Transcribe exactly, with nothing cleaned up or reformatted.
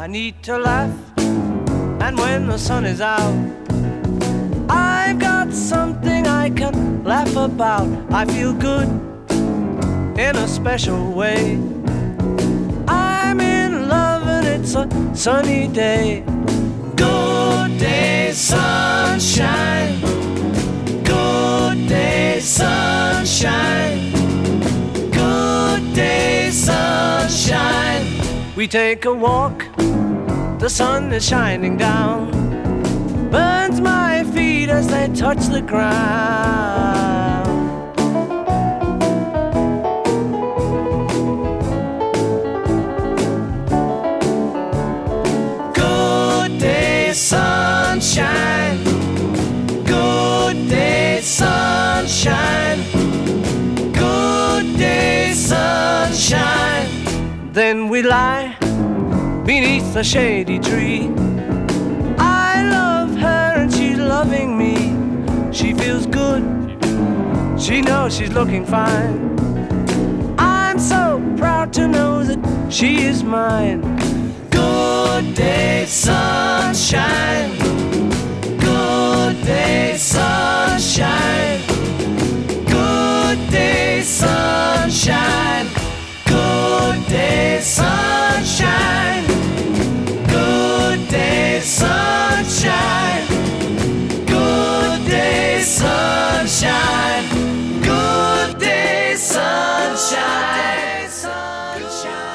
I need to laugh, and when the sun is out, I've got something I can laugh about. I feel good in a special way. I'm in love and it's a sunny day. Good day, sunshine. Good day, sunshine. Good day, sunshine. We take a walk, the sun is shining down, burns my feet as they touch the ground. Good day, sunshine. Good day, sunshine. Good day, sunshine. Then we lie beneath a shady tree. I love her and she's loving me. She feels good, she knows she's looking fine. I'm so proud to know that she is mine. Good day, sunshine. Good day, sunshine. Good day, sunshine. Good day, sunshine. Good day, sunshine. Good day, sunshine. Good day, sunshine. Sunshine.